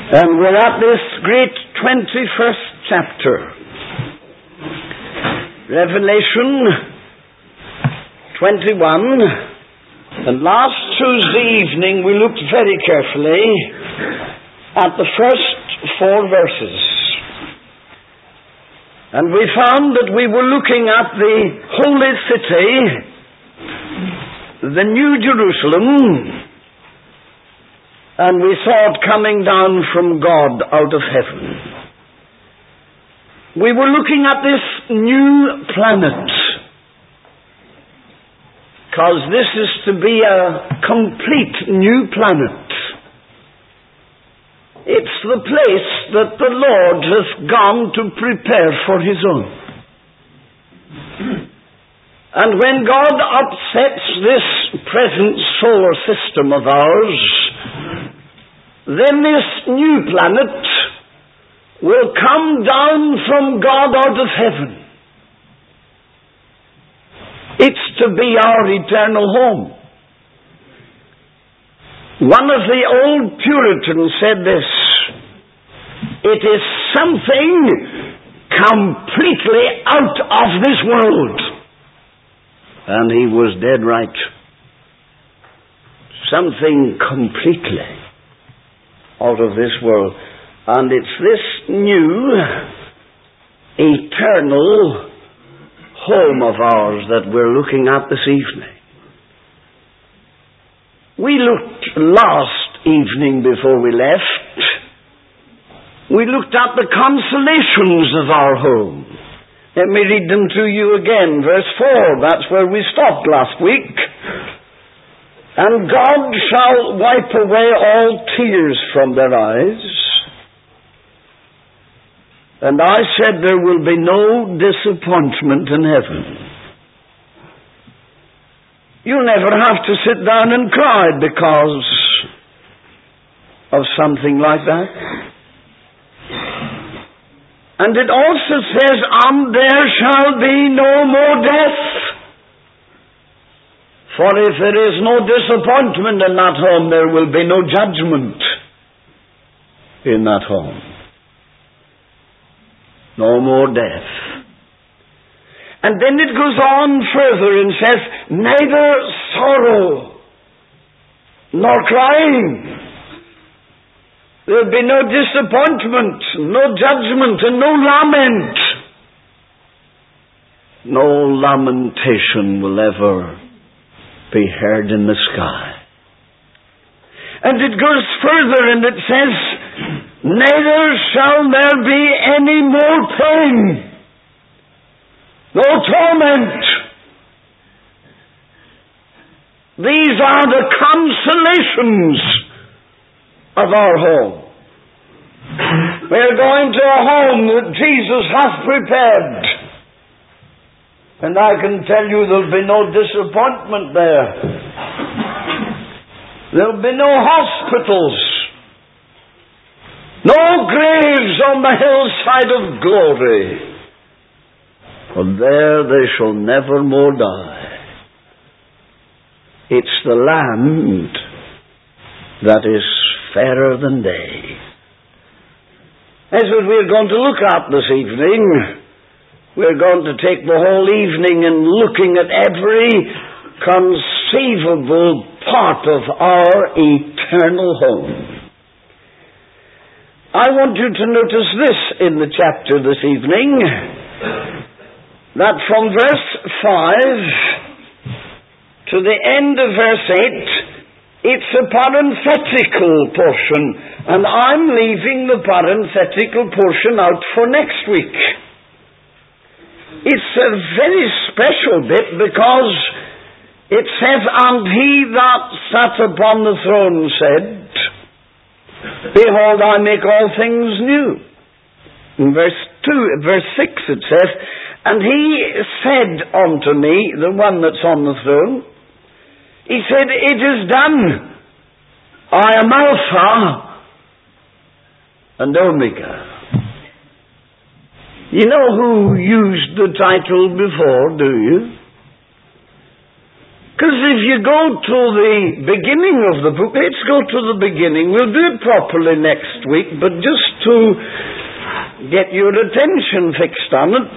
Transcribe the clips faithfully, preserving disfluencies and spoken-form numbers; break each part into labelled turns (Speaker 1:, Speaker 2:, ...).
Speaker 1: And we're at this great twenty-first chapter. Revelation twenty-one. And last Tuesday evening we looked very carefully at the first four verses. And we found that we were looking at the holy city, the New Jerusalem, and we saw it coming down from God out of heaven. We were looking at this new planet, because this is to be a complete new planet. It's the place that the Lord has gone to prepare for His own. And when God upsets this present solar system of ours, then this new planet will come down from God out of heaven. It's to be our eternal home. One of the old Puritans said this: it is something completely out of this world. And he was dead right. Something completely out of this world. And it's this new, eternal home of ours that we're looking at this evening. We looked last evening before we left, we looked at the consolations of our home. Let me read them to you again. Verse four, that's where we stopped last week. And God shall wipe away all tears from their eyes. And I said there will be no disappointment in heaven. You'll never have to sit down and cry because of something like that. And it also says, and there shall be no more death. For if there is no disappointment in that home, there will be no judgment in that home. No more death. And then it goes on further and says, neither sorrow nor crying. There will be no disappointment, no judgment, and no lament. No lamentation will ever be heard in the sky. And it goes further and it says, neither shall there be any more pain. No torment. These are the consolations of our home. We're going to a home that Jesus has prepared. And I can tell you there'll be no disappointment there. There'll be no hospitals. No graves on the hillside of glory. For there they shall never more die. It's the land that is fairer than day. That's what we're going to look at this evening. We're going to take the whole evening and looking at every conceivable part of our eternal home. I want you to notice this in the chapter this evening, that from verse five to the end of verse eight, it's a parenthetical portion, and I'm leaving the parenthetical portion out for next week. It's a very special bit because it says, and he that sat upon the throne said, behold, I make all things new. In verse two, verse six it says, and he said unto me, the one that's on the throne, he said, it is done. I am Alpha and Omega. You know who used the title before, do you? Because if you go to the beginning of the book, let's go to the beginning. We'll do it properly next week, but just to get your attention fixed on it.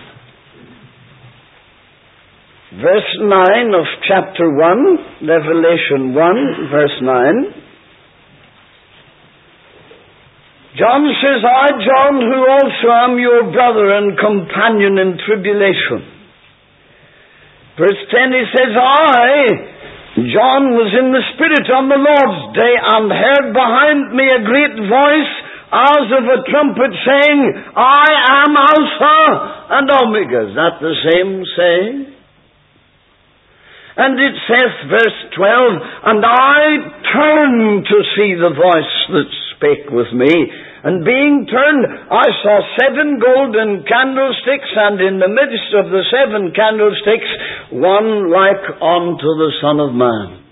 Speaker 1: Verse nine of chapter one, Revelation one, verse nine. John says, I, John, who also am your brother and companion in tribulation. Verse ten, he says, I, John, was in the Spirit on the Lord's day and heard behind me a great voice as of a trumpet saying, I am Alpha and Omega. Is that the same saying? And it says, verse twelve, and I turned to see the voice that spake with me, and being turned, I saw seven golden candlesticks, and in the midst of the seven candlesticks, one like unto the Son of Man.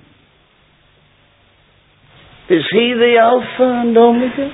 Speaker 1: Is he the Alpha and Omega?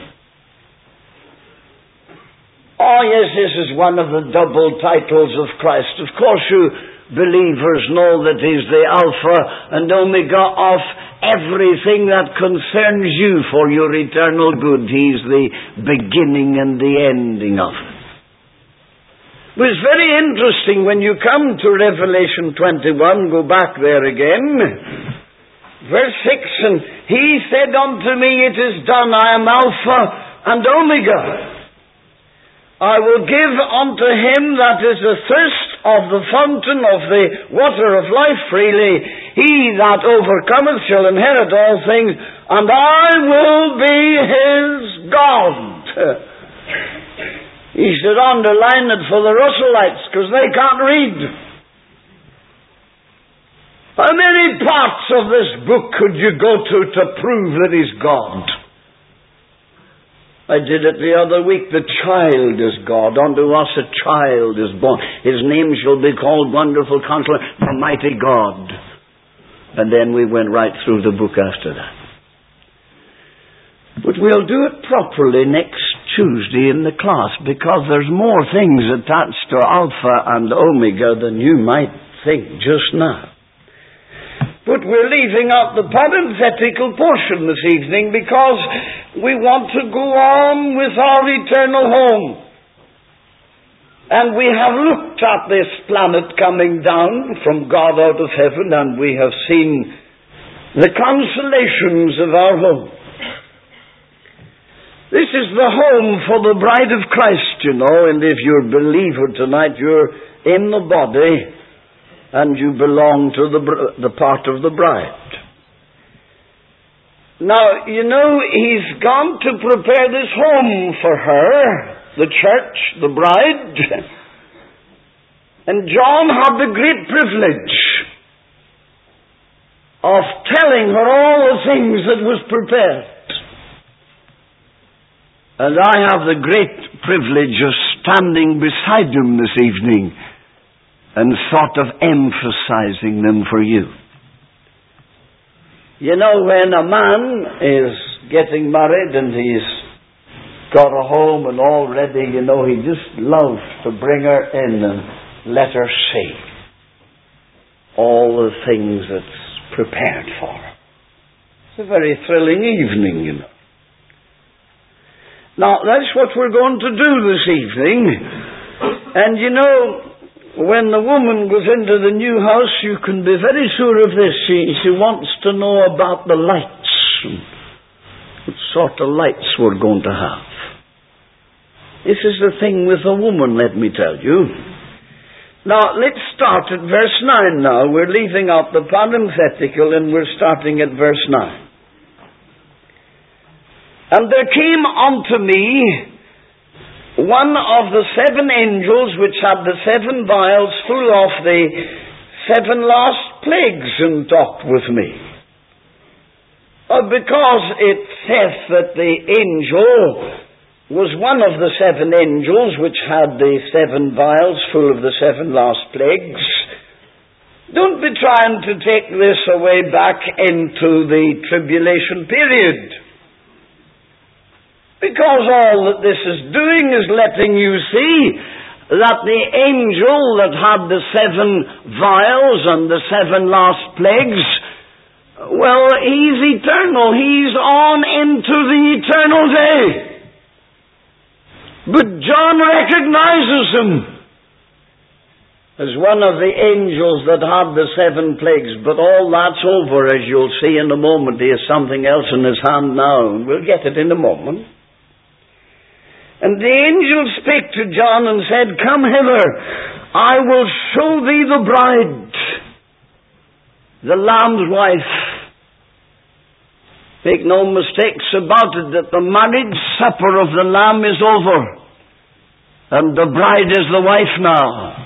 Speaker 1: Oh yes, this is one of the double titles of Christ. Of course you believers know that he's the Alpha and Omega of everything that concerns you for your eternal good. He's the beginning and the ending of it. It was very interesting when you come to Revelation twenty-one, go back there again, verse six, and he said unto me, it is done, I am Alpha and Omega. I will give unto him that is athirst of the fountain of the water of life freely. He that overcometh shall inherit all things, and I will be his God. He should underline it for the Russellites, because they can't read. How many parts of this book could you go to to prove that he's God? I did it the other week. The child is God. Unto us a child is born. His name shall be called Wonderful Counselor, the Mighty God. And then we went right through the book after that. But we'll do it properly next Tuesday in the class, because there's more things attached to Alpha and Omega than you might think just now. But we're leaving out the parenthetical portion this evening because we want to go on with our eternal home. And we have looked at this planet coming down from God out of heaven, and we have seen the consolations of our home. This is the home for the bride of Christ, you know, and if you're a believer tonight, you're in the body, and you belong to the the part of the bride. Now, you know, he's gone to prepare this home for her, the church, the bride. And John had the great privilege of telling her all the things that was prepared. And I have the great privilege of standing beside him this evening and sort of emphasizing them for you. You know, when a man is getting married and he's got a home and all ready, you know, he just loves to bring her in and let her see all the things that's prepared for her. It's a very thrilling evening, you know. Now, that's what we're going to do this evening. And you know, when the woman goes into the new house, you can be very sure of this. She, she wants to know about the lights. What sort of lights we're going to have. This is the thing with a woman, let me tell you. Now, let's start at verse nine now. We're leaving out the parenthetical and we're starting at verse nine. And there came unto me one of the seven angels which had the seven vials full of the seven last plagues, and talked with me. Uh, because it saith that the angel was one of the seven angels which had the seven vials full of the seven last plagues. Don't be trying to take this away back into the tribulation period. Because all that this is doing is letting you see that the angel that had the seven vials and the seven last plagues, well, he's eternal. He's on into the eternal day. But John recognizes him as one of the angels that had the seven plagues. But all that's over, as you'll see in a moment. He has something else in his hand now, and we'll get it in a moment. And the angel spake to John and said, Come hither, I will show thee the bride, the Lamb's wife. Make no mistakes about it, that the marriage supper of the Lamb is over, and the bride is the wife now.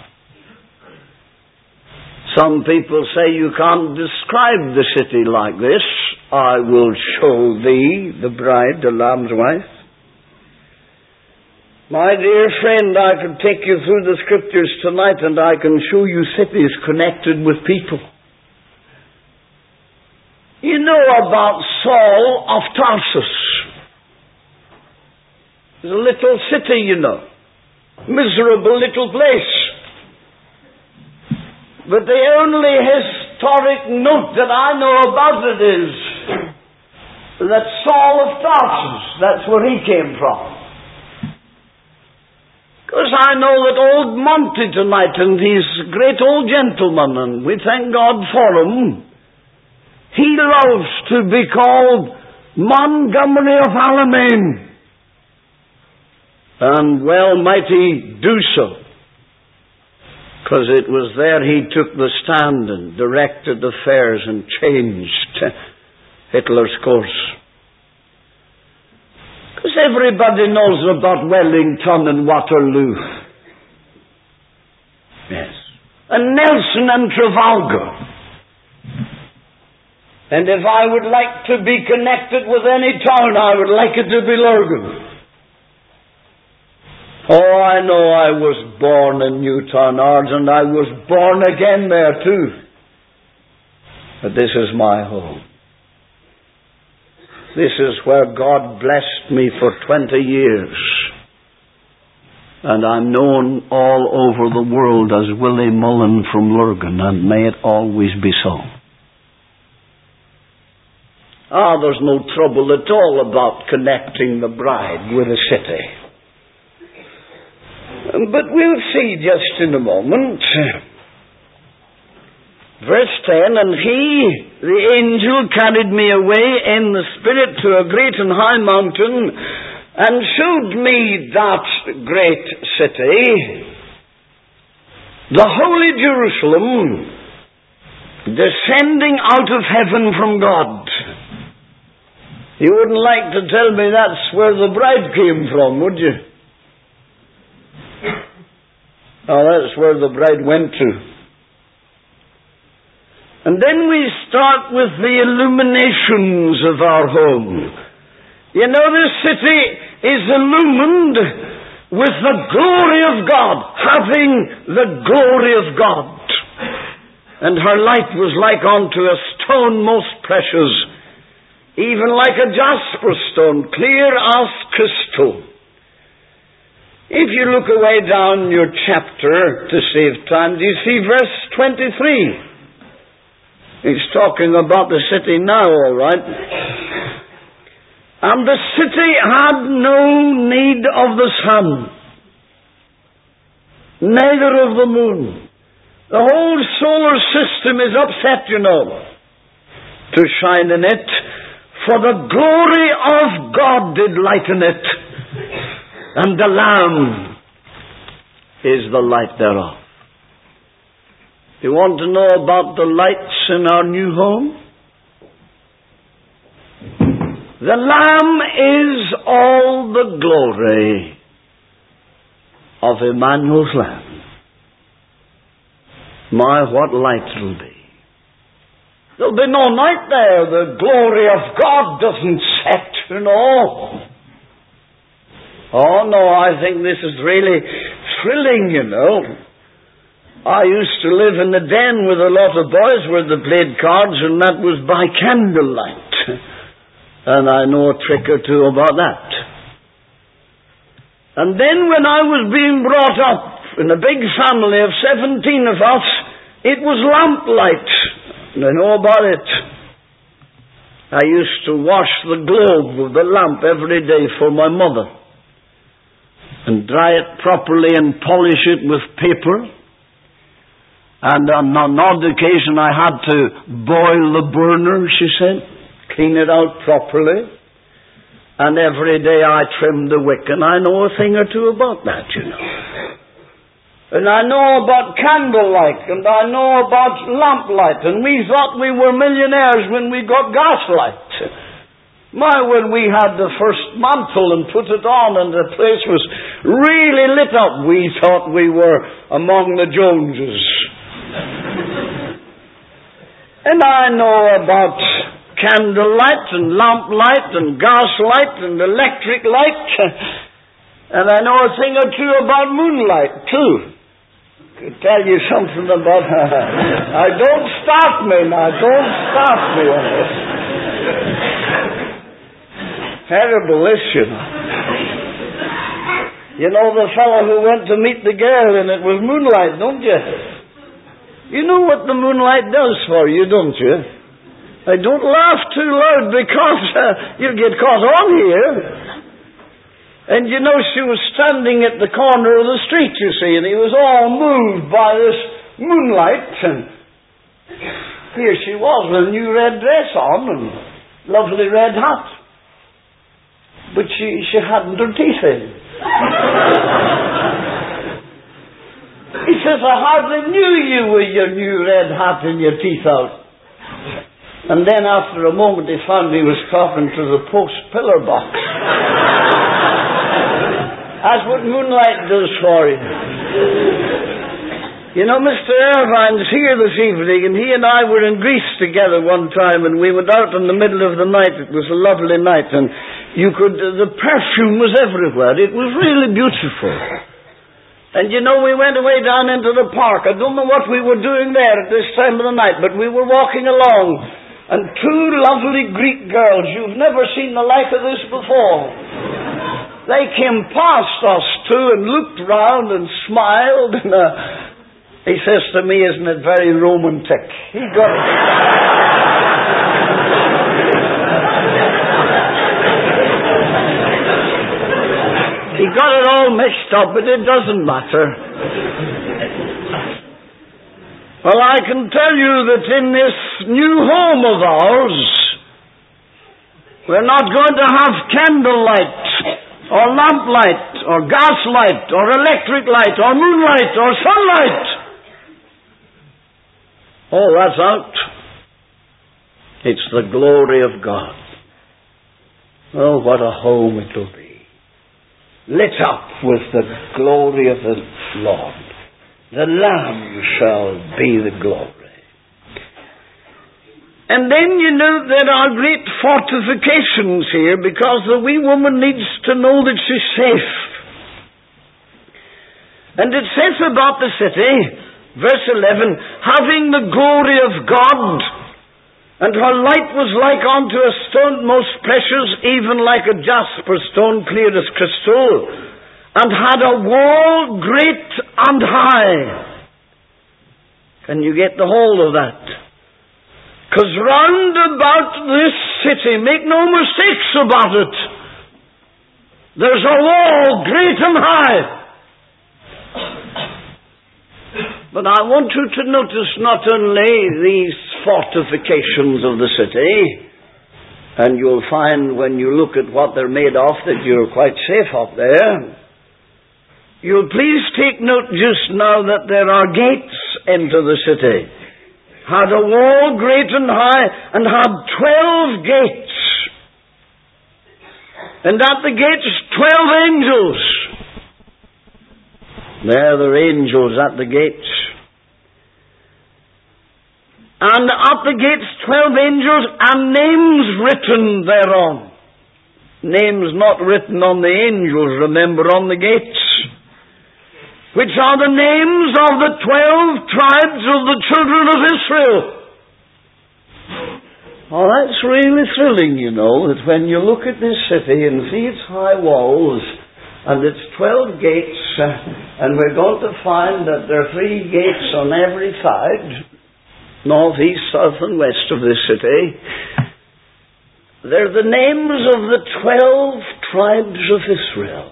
Speaker 1: Some people say you can't describe the city like this. I will show thee the bride, the Lamb's wife. My dear friend, I could take you through the Scriptures tonight and I can show you cities connected with people. You know about Saul of Tarsus. It's a little city, you know. Miserable little place. But the only historic note that I know about it is that Saul of Tarsus, that's where he came from. Because I know that old Monty tonight, and he's a great old gentleman, and we thank God for him. He loves to be called Montgomery of Alamein. And well might he do so. Because it was there he took the stand and directed affairs and changed Hitler's course. Because everybody knows about Wellington and Waterloo. Yes. And Nelson and Trafalgar. And if I would like to be connected with any town, I would like it to be Lurgan. Oh, I know I was born in Newtownards, and I was born again there too. But this is my home. This is where God blessed me for twenty years. And I'm known all over the world as Willie Mullen from Lurgan, and may it always be so. Ah, there's no trouble at all about connecting the bride with a city. But we'll see just in a moment. Verse ten, And he, the angel, carried me away in the Spirit to a great and high mountain, and showed me that great city, the holy Jerusalem, descending out of heaven from God. You wouldn't like to tell me that's where the bride came from, would you? Oh, that's where the bride went to. And then we start with the illuminations of our home. You know, this city is illumined with the glory of God, having the glory of God. And her light was like unto a stone most precious, even like a jasper stone, clear as crystal. If you look away down your chapter to save time, do you see verse twenty-three? He's talking about the city now, all right. And the city had no need of the sun, neither of the moon. The whole solar system is upset, you know, to shine in it, for the glory of God did lighten it, and the Lamb is the light thereof. You want to know about the lights in our new home? The Lamb is all the glory of Emmanuel's Lamb. My, what light it'll be. There'll be no night there. The glory of God doesn't set, you know. Oh no, I think this is really thrilling, you know. I used to live in the den with a lot of boys where they played cards, and that was by candlelight. And I know a trick or two about that. And then when I was being brought up in a big family of seventeen of us, it was lamplight. And I know about it. I used to wash the globe of the lamp every day for my mother, and dry it properly and polish it with paper. And on an odd occasion I had to boil the burner, she said, clean it out properly. And every day I trimmed the wick, and I know a thing or two about that, you know. And I know about candlelight, and I know about lamplight, and we thought we were millionaires when we got gaslight. My, when we had the first mantle and put it on and the place was really lit up, we thought we were among the Joneses. And I know about candlelight and lamplight and gaslight and electric light, and I know a thing or two about moonlight too. I could tell you something about her. I don't start me now, don't start me on this. Terrible this, you know. You know the fellow who went to meet the girl and it was moonlight, don't you? You know what the moonlight does for you, don't you? I don't laugh too loud because uh, you'll get caught on here. And you know, she was standing at the corner of the street, you see, and he was all moved by this moonlight. And here she was with a new red dress on and lovely red hat. But she, she hadn't her teeth in. He says, I hardly knew you with your new red hat and your teeth out. And then after a moment he found he was talking to the post pillar box. That's what moonlight does for you. You know, Mister Irvine's here this evening, and he and I were in Greece together one time, and we went out in the middle of the night. It was a lovely night, and you could, uh, the perfume was everywhere. It was really beautiful. And you know, we went away down into the park. I don't know what we were doing there at this time of the night, but we were walking along, and two lovely Greek girls, you've never seen the like of this before. They came past us too and looked round and smiled, and uh, he says to me, isn't it very romantic? He got it. He got it all mixed up, but it doesn't matter. Well, I can tell you that in this new home of ours, we're not going to have candlelight, or lamplight, or gaslight, or electric light, or moonlight, or sunlight. Oh, that's out. It's the glory of God. Oh, what a home it will be. Lit up with the glory of the Lord. The Lamb shall be the glory. And then, you know, there are great fortifications here, because the wee woman needs to know that she's safe. And it says about the city, verse eleven, having the glory of God, and her light was like unto a stone most precious, even like a jasper stone, clear as crystal, and had a wall great and high. Can you get the whole of that? Because round about this city, make no mistakes about it, there's a wall great and high. But I want you to notice not only these fortifications of the city, and you'll find when you look at what they're made of that you're quite safe up there. You'll please take note just now that there are gates into the city. Had a wall great and high, and had twelve gates. And at the gates, twelve angels. There are angels at the gates. And at the gates, twelve angels, and names written thereon. Names not written on the angels, remember, on the gates. Which are the names of the twelve tribes of the children of Israel. Oh, that's really thrilling, you know, that when you look at this city and see its high walls, And it's twelve gates, uh, and we're going to find that there are three gates on every side, north, east, south, and west of this city. They're the names of the twelve tribes of Israel.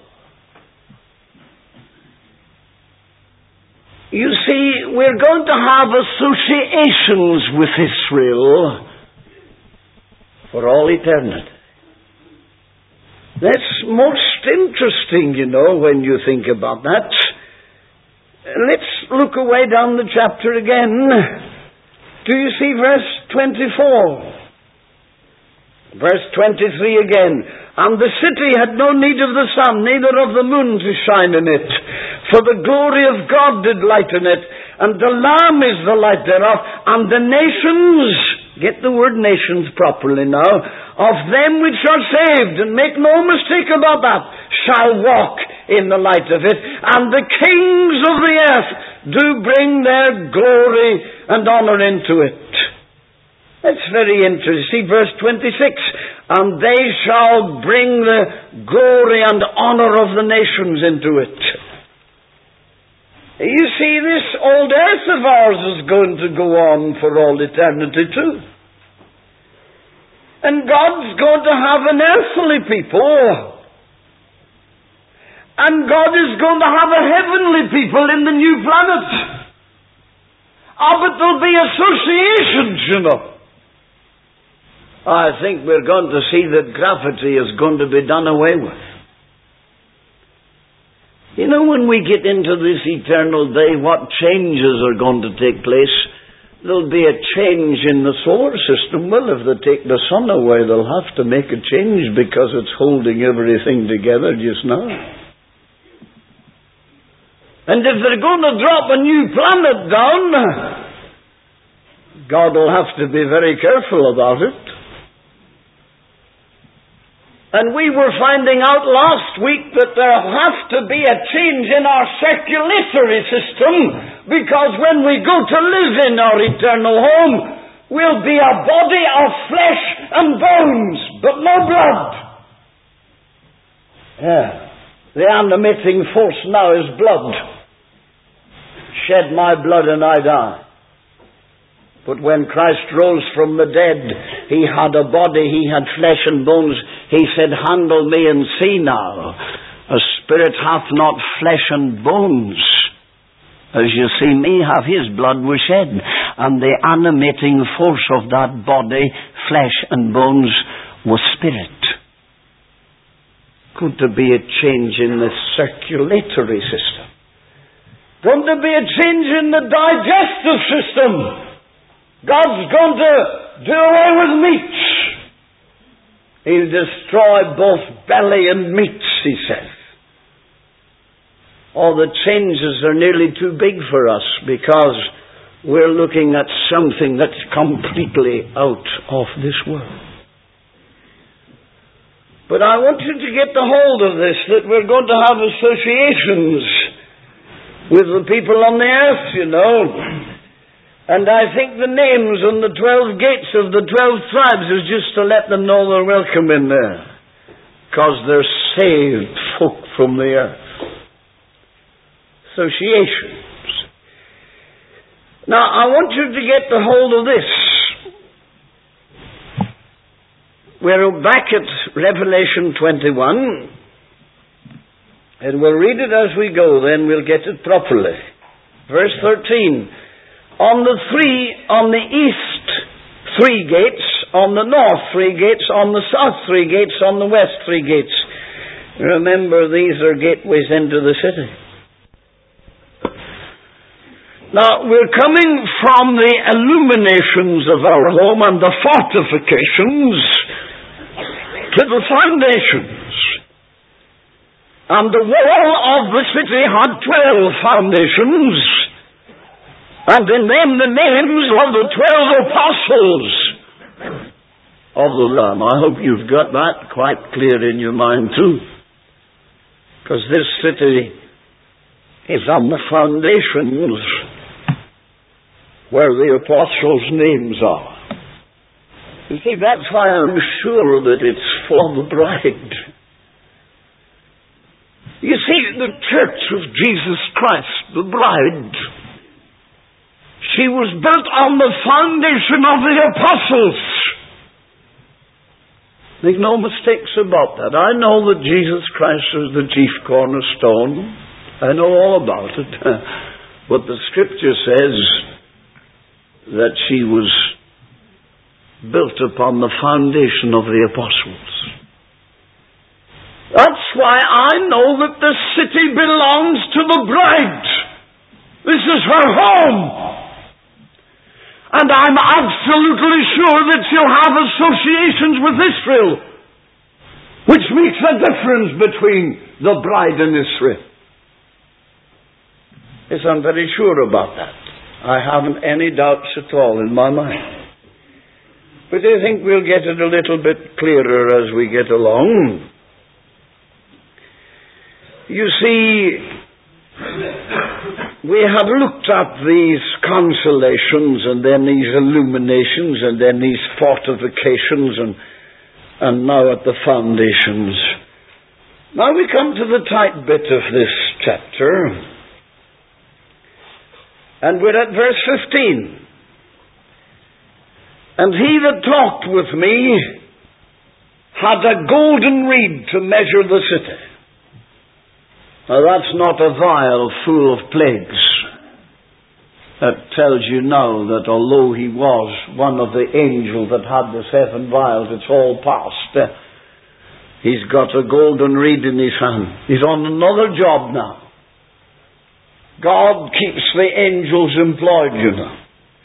Speaker 1: You see, we're going to have associations with Israel for all eternity. That's most interesting, you know, when you think about that. Let's look away down the chapter again. Do you see verse twenty-four? Verse twenty-three again. And the city had no need of the sun, neither of the moon to shine in it. For the glory of God did lighten it, and the Lamb is the light thereof, and the nations, get the word nations properly now, of them which are saved, and make no mistake about that, shall walk in the light of it, and the kings of the earth do bring their glory and honor into it. That's very interesting. See verse twenty-six. And they shall bring the glory and honor of the nations into it. You see, this old earth of ours is going to go on for all eternity too. And God's going to have an earthly people. And God is going to have a heavenly people in the new planet. Ah, but there'll be associations, you know. I think we're going to see that gravity is going to be done away with. You know, when we get into this eternal day, what changes are going to take place? There'll be a change in the solar system. Well, if they take the sun away, they'll have to make a change because it's holding everything together just now. And if they're going to drop a new planet down, God will have to be very careful about it. And we were finding out last week that there has to be a change in our circulatory system, because when we go to live in our eternal home, we'll be a body of flesh and bones, but no blood. Yeah. The animating force now is blood. Shed my blood and I die. But when Christ rose from the dead, He had a body, He had flesh and bones. He said, handle me and see now. A spirit hath not flesh and bones. As you see me have, His blood was shed. And the animating force of that body, flesh and bones, was spirit. Going to be a change in the circulatory system. Going to be a change in the digestive system. God's going to do away with meats. He'll destroy both belly and meats, He says. All the changes are nearly too big for us because we're looking at something that's completely out of this world. But I want you to get the hold of this, that we're going to have associations with the people on the earth, you know. And I think the names on the twelve gates of the twelve tribes is just to let them know they're welcome in there. Because they're saved folk from the earth. Associations. Now, I want you to get the hold of this. We're back at Revelation twenty-one. And we'll read it as we go, then we'll get it properly. Verse thirteen. On the three, on the east, three gates. On the north, three gates. On the south, three gates. On the west, three gates. Remember, these are gateways into the city. Now, we're coming from the illuminations of our home and the fortifications to the foundations. And the wall of the city had twelve foundations. And in them the names of the twelve apostles of the Lamb. I hope you've got that quite clear in your mind too. Because this city is on the foundations where the apostles' names are. You see, that's why I'm sure that it's for the bride. You see, the church of Jesus Christ, the bride, she was built on the foundation of the apostles. Make no mistakes about that. I know that Jesus Christ is the chief cornerstone. I know all about it. But the scripture says that she was built upon the foundation of the apostles. That's why I know that the city belongs to the bride. This is her home. And I'm absolutely sure that she'll have associations with Israel, which makes a difference between the bride and Israel. Yes, I'm very sure about that. I haven't any doubts at all in my mind. But I think we'll get it a little bit clearer as we get along. You see, we have looked at these consolations and then these illuminations and then these fortifications and, and now at the foundations. Now we come to the tight bit of this chapter. And we're at verse fifteen. And he that talked with me had a golden reed to measure the city. Now that's not a vial full of plagues. That tells you now that although he was one of the angels that had the seven vials, it's all past. Uh, he's got a golden reed in his hand. He's on another job now. God keeps the angels employed, you know.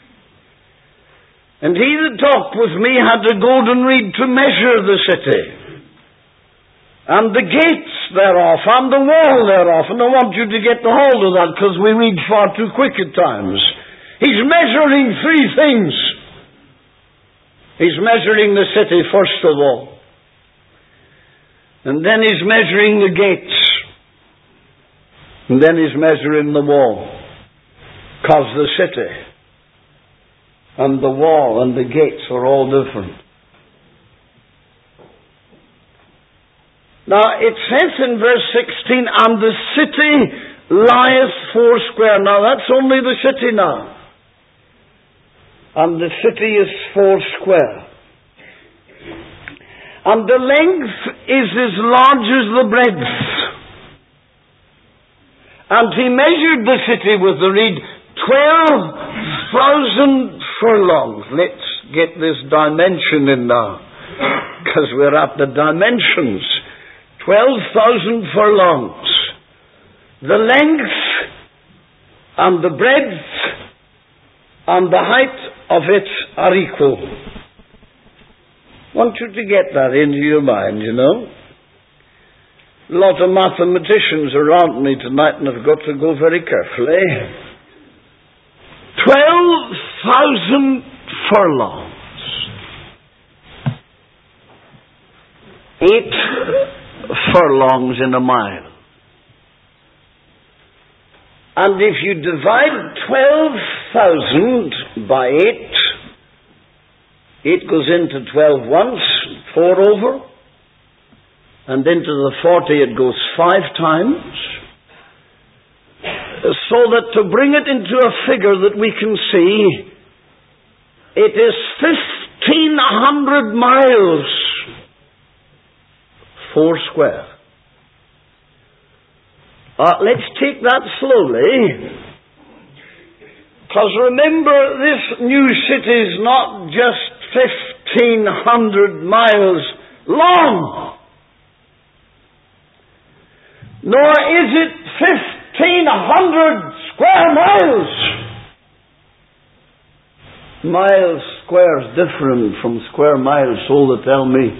Speaker 1: And he that talked with me had a golden reed to measure the city, and the gates thereof, and the wall thereof. And I want you to get the hold of that, because we read far too quick at times. He's measuring three things. He's measuring the city, first of all. And then he's measuring the gates. And then he's measuring the wall. Because the city and the wall and the gates are all different. Now it says in verse sixteen, and the city lieth foursquare. Now that's only the city now. And the city is foursquare. And the length is as large as the breadth. And he measured the city with the reed twelve thousand furlongs. Let's get this dimension in now, because we're at the dimensions. Twelve thousand furlongs. The length and the breadth and the height of it are equal. I want you to get that into your mind, you know. A lot of mathematicians around me tonight, and I've got to go very carefully. Twelve thousand furlongs. Eight furlongs in a mile. And if you divide twelve thousand by eight, it goes into twelve once, four over. And into the forty it goes five times. So that to bring it into a figure that we can see, it is fifteen hundred miles four square. Uh, let's take that slowly. Because remember, this new city is not just fifteen hundred miles long. Nor is it fifteen hundred square miles. Miles square is different from square miles, so they tell me.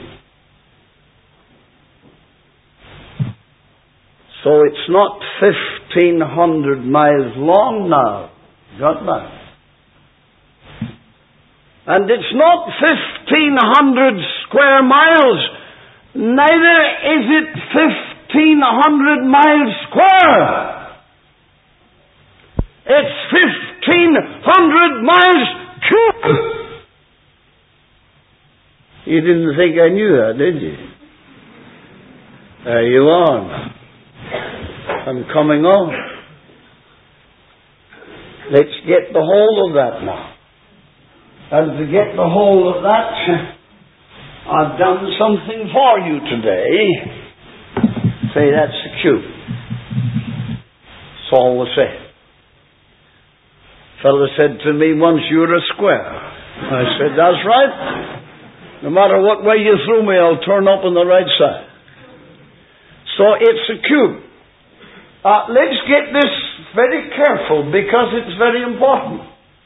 Speaker 1: So it's not fifteen hundred miles long now. Got that? And it's not fifteen hundred square miles. Neither is it fifteen hundred miles square. It's fifteen hundred miles cube. You didn't think I knew that, did you? There you are. and coming on. Let's get the whole of that now. And to get the whole of that, I've done something for you today. Say, that's the cube. That's all the same. Fellow said to me once, you're a square. I said, that's right. No matter what way you throw me, I'll turn up on the right side. So it's a cube. Uh, let's get this very careful because it's very important.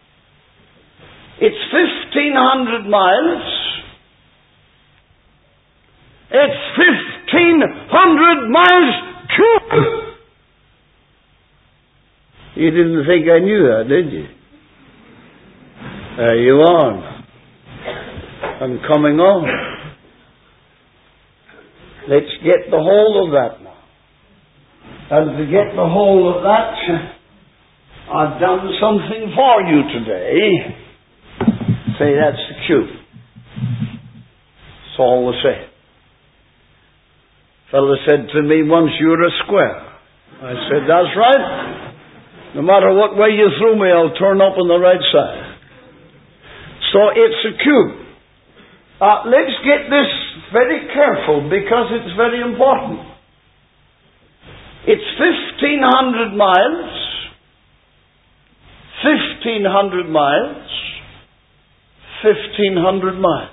Speaker 1: It's fifteen hundred miles. It's fifteen hundred miles cube. You didn't think I knew that, did you? There you are. I'm coming on. Let's get the whole of that now. And to get the whole of that, I've done something for you today. Say, that's the cube. It's all the same. Fellow said to me once, you're a square. I said, that's right. No matter what way you throw me, I'll turn up on the right side. So it's a cube. Uh, let's get this very careful because it's very important. It's fifteen hundred miles. fifteen hundred miles. fifteen hundred miles.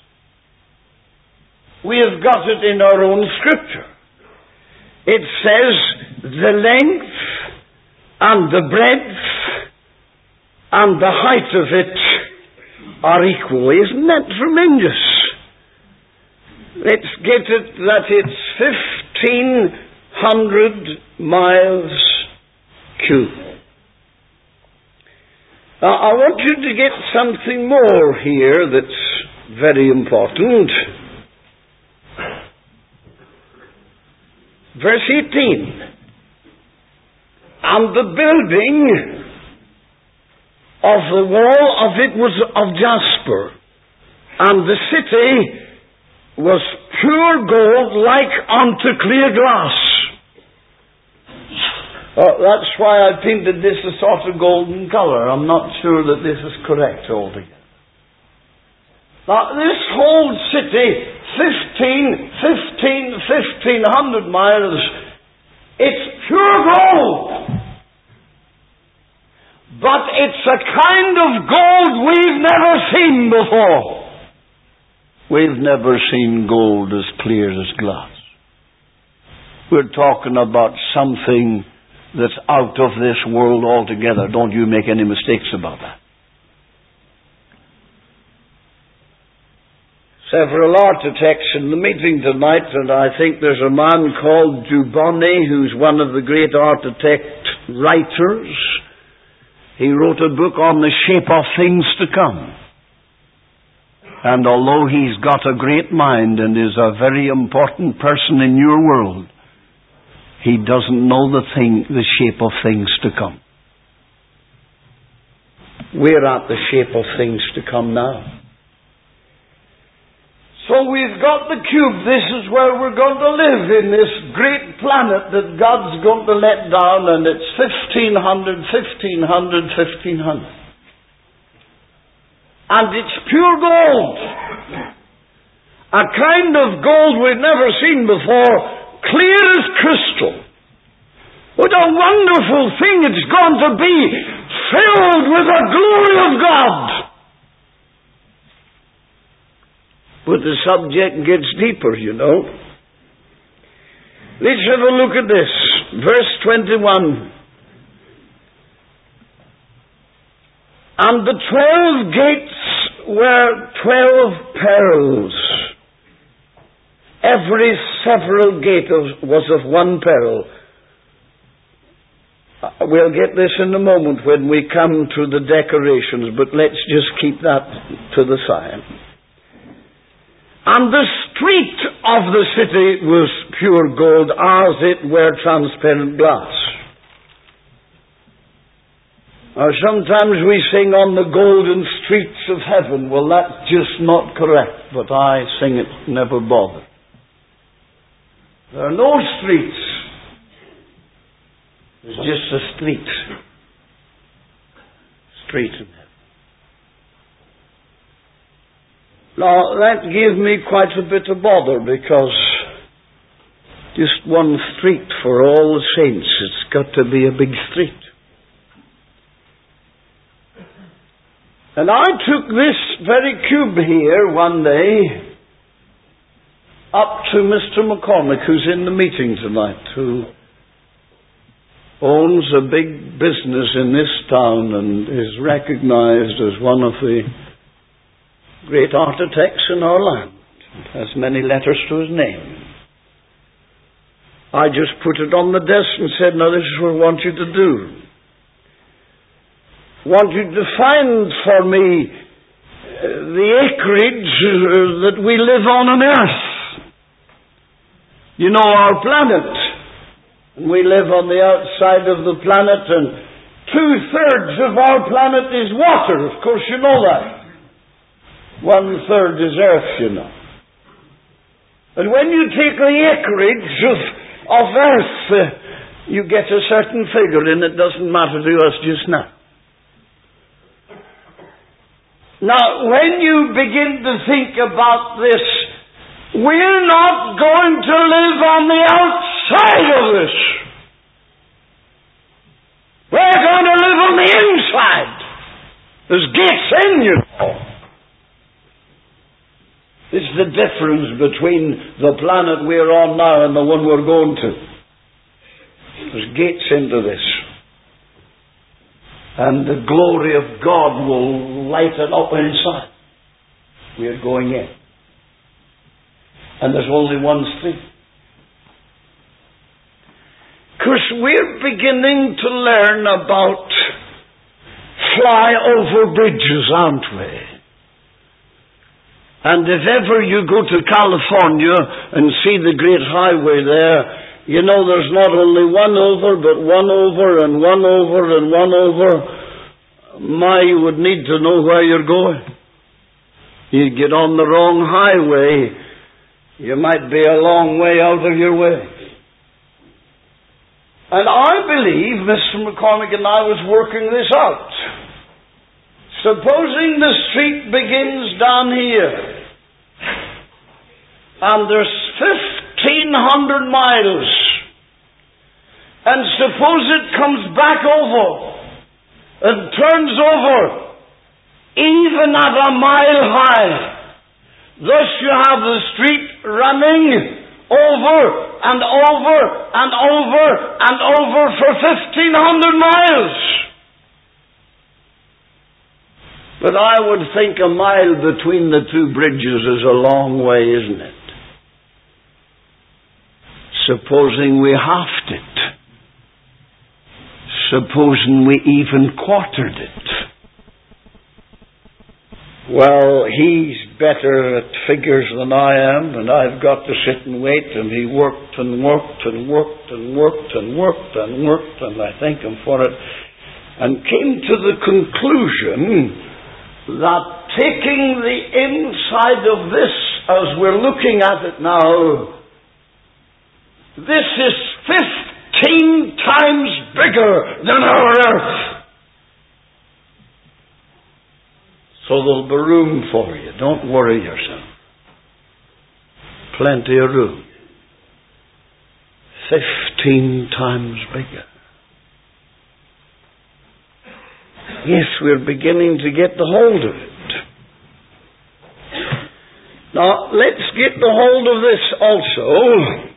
Speaker 1: We have got it in our own scripture. It says the length and the breadth and the height of it are equal. Isn't that tremendous? Let's get it that it's fifteen hundred miles cube. Now, I want you to get something more here that's very important. Verse eighteen. And the building of the wall of it was of jasper, and the city was pure gold like unto clear glass. Uh, that's why I painted this a sort of golden colour. I'm not sure that this is correct altogether. Now, this whole city, fifteen, fifteen, fifteen hundred miles, it's pure gold. But it's a kind of gold we've never seen before. We've never seen gold as clear as glass. We're talking about something that's out of this world altogether. Don't you make any mistakes about that. Several architects in the meeting tonight, and I think there's a man called Dubonnet who's one of the great architect writers. He wrote a book on the shape of things to come. And although he's got a great mind and is a very important person in your world, he doesn't know the thing, the shape of things to come. We're at the shape of things to come now. So we've got the cube. This is where we're going to live, in this great planet that God's going to let down, and it's fifteen hundred, fifteen hundred, fifteen hundred. And it's pure gold. A kind of gold we've never seen before, clear as crystal. What a wonderful thing it's going to be, filled with the glory of God. But the subject gets deeper, you know. Let's have a look at this. Verse twenty-one. And the twelve gates were twelve pearls. Every several gate was of one pearl. We'll get this in a moment when we come to the decorations, but let's just keep that to the side. And the street of the city was pure gold, as it were transparent glass. Now, sometimes we sing on the golden streets of heaven. Well, that's just not correct, but I sing it, never bother. There are no streets a street. Street in heaven. Now, that gave me quite a bit of bother, because just one street for all the saints. It's got to be a big street. And I took this very cube here one day up to Mister McCormick, who's in the meeting tonight, who owns a big business in this town and is recognized as one of the great architects in our land. Has many letters to his name. I just put it on the desk and said, now this is what I want you to do. I want you to find for me the acreage that we live on on earth. You know our planet. And we live on the outside of the planet, and two-thirds of our planet is water. Of course you know that. One-third is earth, you know. And when you take the acreage of, of earth, uh, you get a certain figure, and it doesn't matter to us just now. Now, when you begin to think about this, we're not going to live on the outside of this. We're going to live on the inside. There's gates in, you know. This is the difference between the planet we're on now and the one we're going to. There's gates into this. And the glory of God will light it up inside. We're going in. And there's only one street. Because we're beginning to learn about flyover bridges, aren't we? And if ever you go to California and see the great highway there, you know there's not only one over, but one over and one over and one over. My, you would need to know where you're going. You get on the wrong highway, you might be a long way out of your way. And I believe Mister McCormick and I was working this out. Supposing the street begins down here, and there's fifteen hundred miles, and suppose it comes back over and turns over even at a mile high. Thus you have the street running over and over and over and over for fifteen hundred miles. But I would think a mile between the two bridges is a long way, isn't it? Supposing we halved it. Supposing we even quartered it. Well, he's better at figures than I am, and I've got to sit and wait, and he worked and worked and worked and worked and worked and worked, and I thank him for it, and came to the conclusion that taking the inside of this as we're looking at it now, this is fifteen times bigger than our earth. So there'll be room for you. Don't worry yourself. Plenty of room. Fifteen times bigger. Yes, we're beginning to get the hold of it. Now, let's get the hold of this also.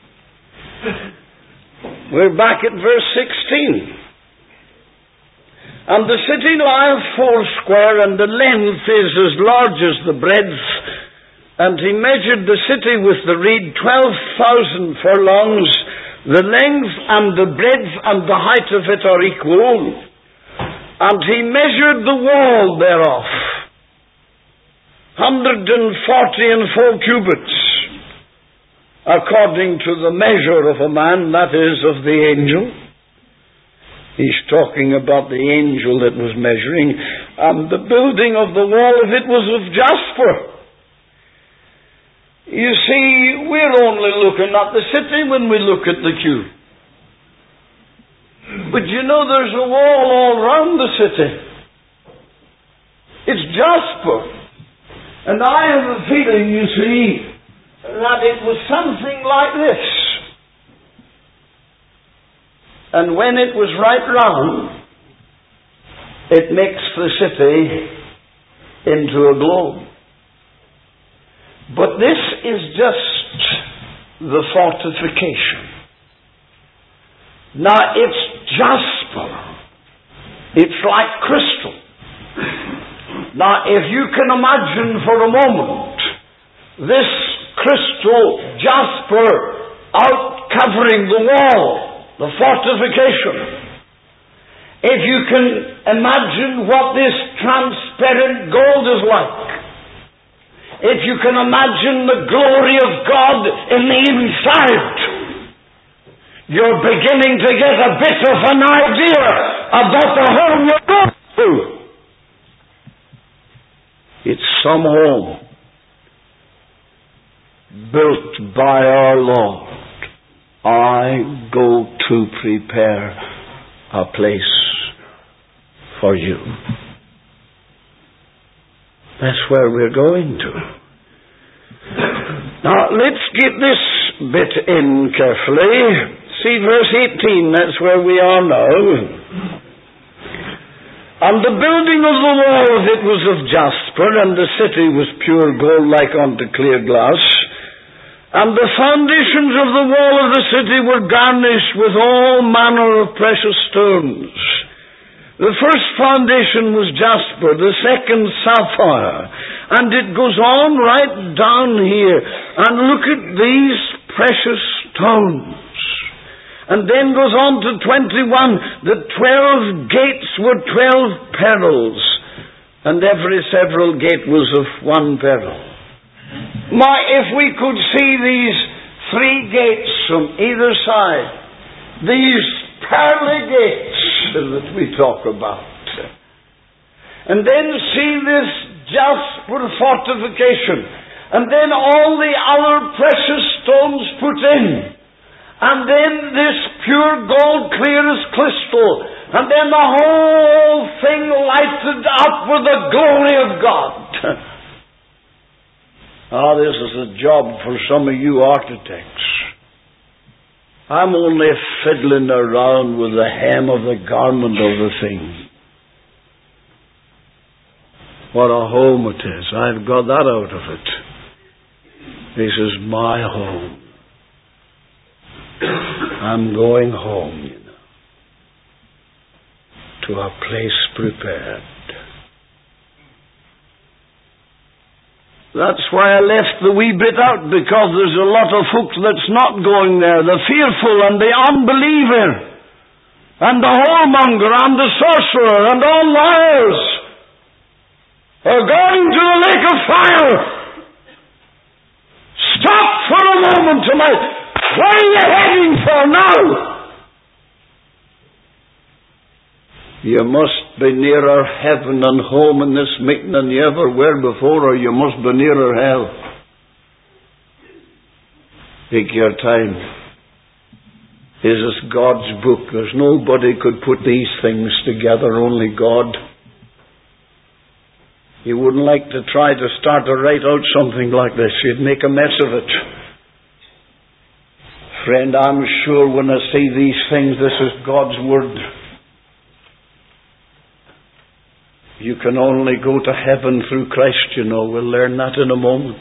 Speaker 1: We're back at verse sixteen. And the city lieth foursquare, and the length is as large as the breadth. And he measured the city with the reed twelve thousand furlongs. The length and the breadth and the height of it are equal. And he measured the wall thereof, hundred and forty and four cubits, according to the measure of a man, that is, of the angel. He's talking about the angel that was measuring. And the building of the wall of it was of jasper. You see, we're only looking at the city when we look at the cube. But you know, there's a wall all round the city. It's jasper. And I have a feeling, you see, that it was something like this. And when it was right round, it makes the city into a globe. But this is just the fortification. Now, it's jasper. It's like crystal. Now, if you can imagine for a moment this crystal jasper out covering the wall, the fortification. If you can imagine what this transparent gold is like. If you can imagine the glory of God in the inside, you're beginning to get a bit of an idea about the home you're going to. It's some home built by our Lord. I go to prepare a place for you. That's where we're going to. Now, let's get this bit in carefully. See verse eighteen, that's where we are now. And the building of the walls, it was of jasper, and the city was pure gold like unto clear glass. And the foundations of the wall of the city were garnished with all manner of precious stones. The first foundation was jasper, the second sapphire. And it goes on right down here. And look at these precious stones. And then goes on to twenty-one. The twelve gates were twelve pearls. And every several gate was of one pearl. My, if we could see these three gates from either side. These pearly gates that we talk about. And then see this jasper fortification. And then all the other precious stones put in. And then this pure gold clear as crystal. And then the whole thing lighted up with the glory of God. Ah, this is a job for some of you architects. I'm only fiddling around with the hem of the garment of the thing. What a home it is. I've got that out of it. This is my home. I'm going home, you know, to a place prepared. That's why I left the wee bit out, because there's a lot of folks that's not going there. The fearful and the unbeliever and the whoremonger and the sorcerer and all liars are going to the lake of fire. Stop for a moment tonight. Where are you heading for now? You must be nearer heaven and home in this meeting than you ever were before, or you must be nearer hell. Take your time. This is God's book. There's nobody could put these things together, only God. You wouldn't like to try to start to write out something like this. You'd make a mess of it. Friend, I'm sure when I see these things, this is God's Word. You can only go to heaven through Christ, you know. We'll learn that in a moment.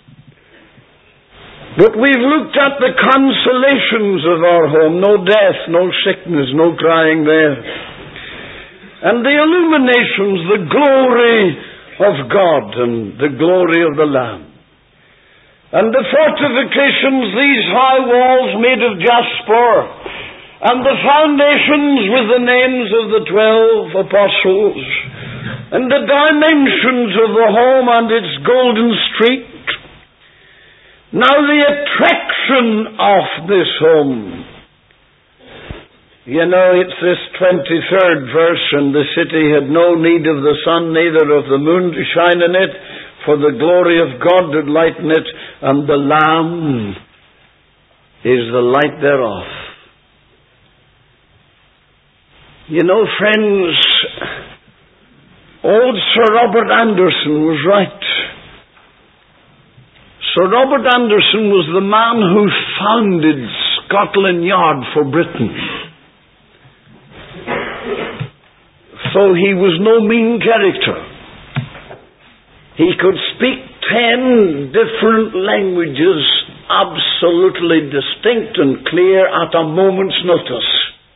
Speaker 1: But we've looked at the consolations of our home. No death, no sickness, no crying there. And the illuminations, the glory of God and the glory of the Lamb. And the fortifications, these high walls made of jasper. And the foundations with the names of the twelve apostles. And the dimensions of the home and its golden street. Now the attraction of this home. You know, it's this twenty-third verse, and the city had no need of the sun, neither of the moon to shine in it, for the glory of God did lighten it, and the Lamb is the light thereof. You know, friends, old Sir Robert Anderson was right. Sir Robert Anderson was the man who founded Scotland Yard for Britain. So he was no mean character. He could speak ten different languages absolutely distinct and clear at a moment's notice.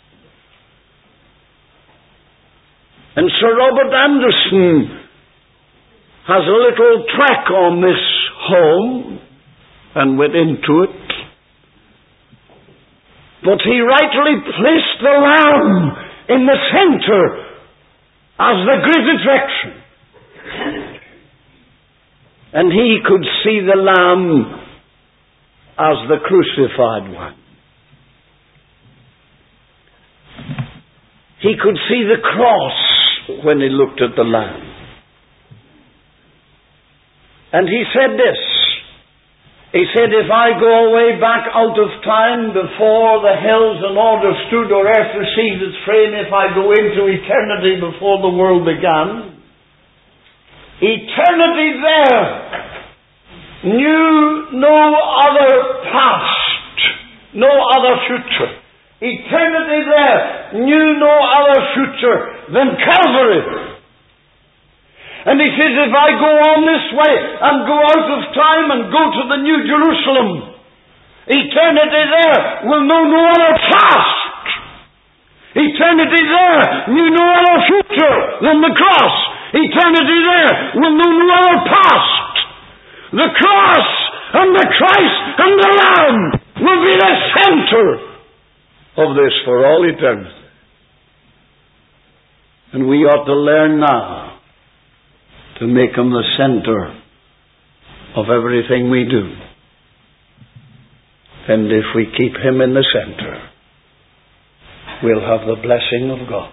Speaker 1: And Sir Robert Anderson has a little track on this home and went into it. But he rightly placed the Lamb in the centre as the great attraction. And he could see the Lamb as the crucified one. He could see the cross when he looked at the Lamb. And he said this. He said, if I go away back out of time before the heavens and order stood or earth received its frame, if I go into eternity before the world began, eternity there knew no other past, no other future. Eternity there knew no other future than Calvary. And he says, if I go on this way and go out of time and go to the New Jerusalem, eternity there will know no other past. Eternity there knew no other future than the cross. Eternity there will know no other past. The cross and the Christ and the Lamb will be the center of this for all eternity. And we ought to learn now to make Him the center of everything we do. And if we keep Him in the center, we'll have the blessing of God.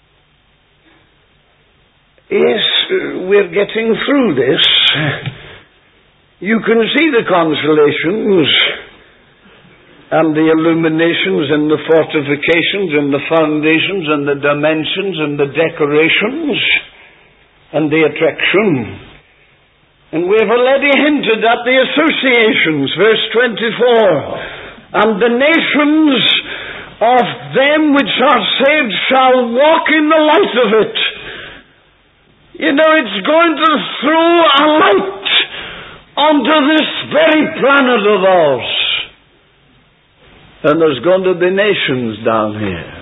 Speaker 1: Yes, we're getting through this. You can see the consolations and the illuminations and the fortifications and the foundations and the dimensions and the decorations and the attraction. And we have already hinted at the associations, verse twenty-four. And the nations of them which are saved shall walk in the light of it. You know, it's going to throw a light onto this very planet of ours. And there's going to be nations down here.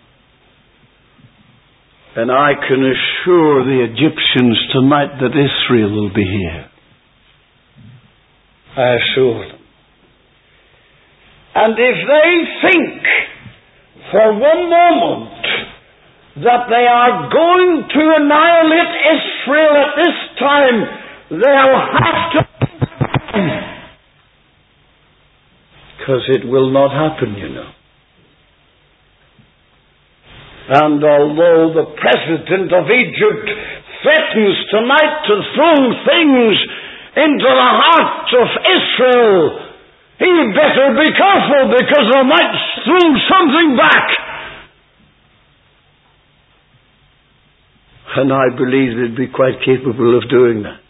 Speaker 1: And I can assure the Egyptians tonight that Israel will be here. I assure them. And if they think for one moment that they are going to annihilate Israel at this time, they'll have to. Because it will not happen, you know. And although the president of Egypt threatens tonight to throw things into the heart of Israel, he better be careful, because they might throw something back. And I believe they'd be quite capable of doing that.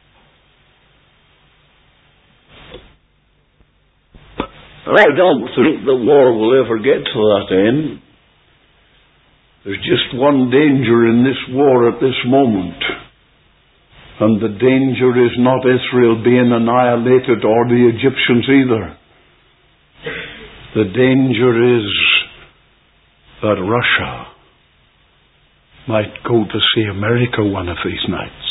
Speaker 1: I don't think the war will ever get to that end. There's just one danger in this war at this moment. And the danger is not Israel being annihilated or the Egyptians either. The danger is that Russia might go to see America one of these nights.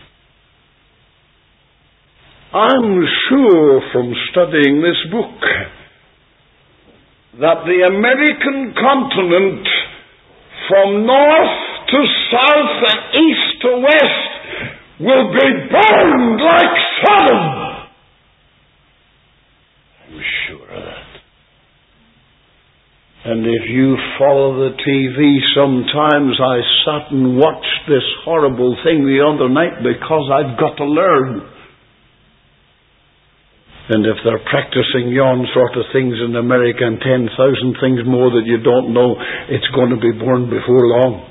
Speaker 1: I'm sure from studying this book that the American continent, from north to south and east to west, will be burned like Sodom. I'm sure of that. And if you follow the T V, sometimes I sat and watched this horrible thing the other night because I've got to learn. And if they're practicing yon sort of things in America and ten thousand things more that you don't know, it's going to be born before long.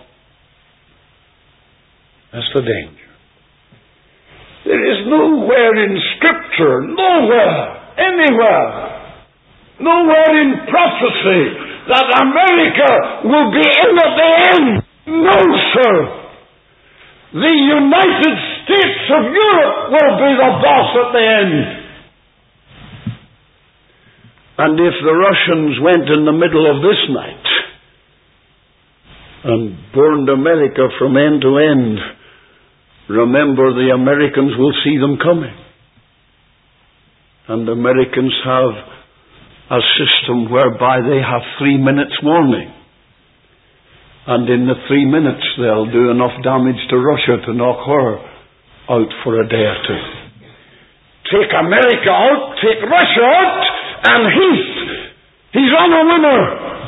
Speaker 1: That's the danger. There is nowhere in Scripture, nowhere, anywhere, nowhere in prophecy that America will be in at the end. No, sir. The United States of Europe will be the boss at the end. And if the Russians went in the middle of this night and burned America from end to end, remember the Americans will see them coming. And the Americans have a system whereby they have three minutes warning. And in the three minutes they'll do enough damage to Russia to knock her out for a day or two. Take America out, take Russia out, and he's, he's on a winner.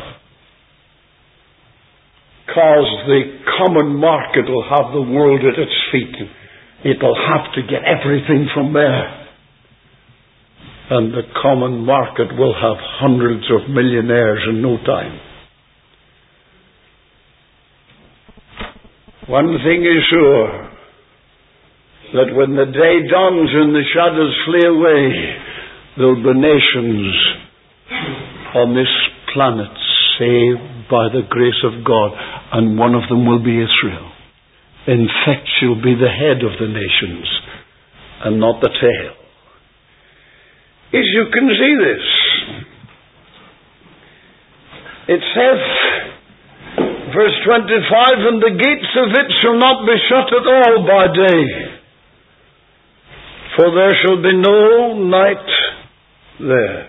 Speaker 1: Because the common market will have the world at its feet. It'll have to get everything from there. And the common market will have hundreds of millionaires in no time. One thing is sure, that when the day dawns and the shadows flee away, there'll be nations on this planet saved by the grace of God, and one of them will be Israel. In fact, she'll be the head of the nations and not the tail. As you can see this, it says, verse twenty-five, and the gates of it shall not be shut at all by day, for there shall be no night there.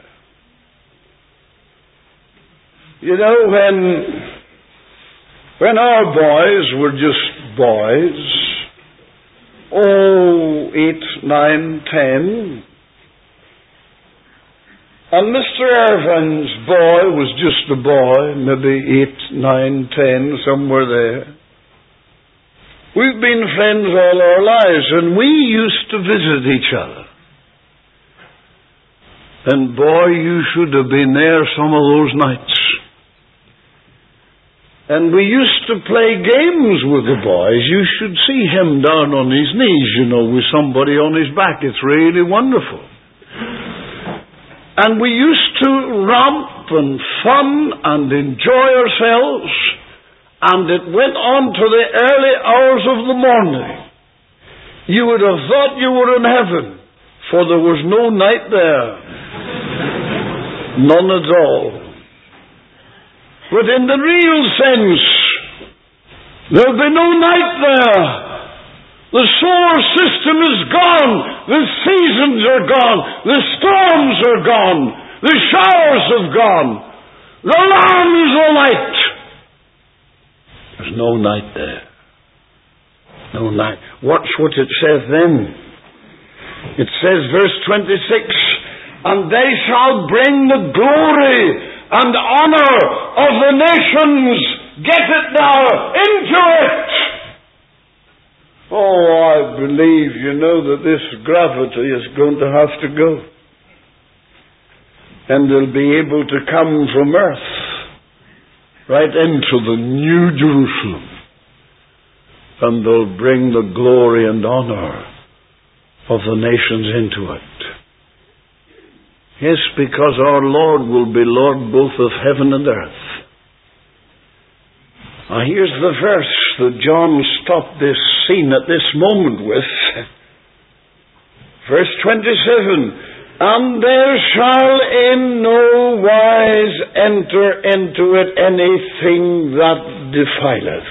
Speaker 1: You know, when when our boys were just boys, oh, eight, nine, ten, and Mister Irvine's boy was just a boy, maybe eight, nine, ten, somewhere there. We've been friends all our lives, and we used to visit each other. And boy, you should have been there some of those nights. And we used to play games with the boys. You should see him down on his knees, you know, with somebody on his back. It's really wonderful. And we used to romp and fun and enjoy ourselves, and it went on to the early hours of the morning. You would have thought you were in heaven, for there was no night there. None at all. But in the real sense, there'll be no night there. The solar system is gone. The seasons are gone. The storms are gone. The showers have gone. The Lamb is the light. There's no night there. No night. Watch what it says then. It says, verse twenty-six, and they shall bring the glory and honor of the nations. Get it now. Into it. Oh, I believe, you know, that this gravity is going to have to go. And they'll be able to come from earth right into the New Jerusalem. And they'll bring the glory and honor of the nations into it. Yes, because our Lord will be Lord both of heaven and earth. Now here's the verse that John stopped this scene at this moment with. Verse twenty-seven, and there shall in no wise enter into it anything that defileth,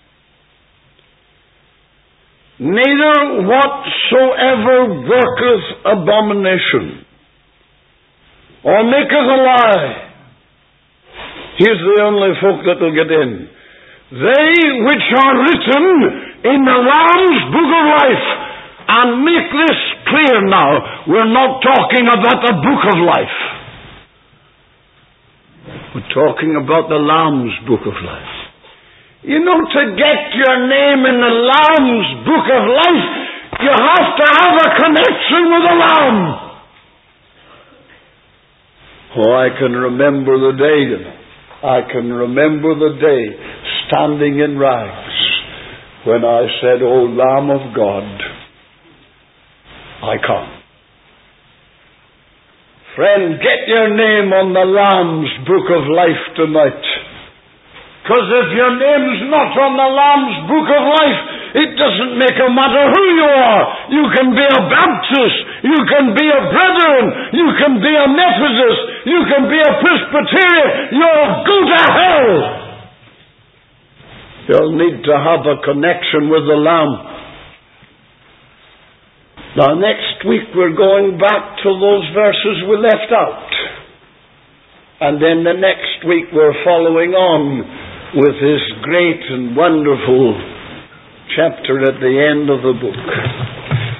Speaker 1: neither whatsoever worketh abomination, or maketh a lie. Here's the only folk that will get in. They which are written in the Lamb's Book of Life. And make this clear now, we're not talking about the Book of Life. We're talking about the Lamb's Book of Life. You know, to get your name in the Lamb's Book of Life, you have to have a connection with the Lamb. Oh, I can remember the day. I can remember the day standing in rags when I said, "O Lamb of God, I come." Friend, get your name on the Lamb's Book of Life tonight. Because if your name's not on the Lamb's Book of Life, it doesn't make a matter who you are. You can be a Baptist, you can be a Brethren, you can be a Methodist, you can be a Presbyterian. You'll go to hell. You'll need to have a connection with the Lamb. Now next week we're going back to those verses we left out. And then the next week we're following on with this great and wonderful chapter at the end of the book.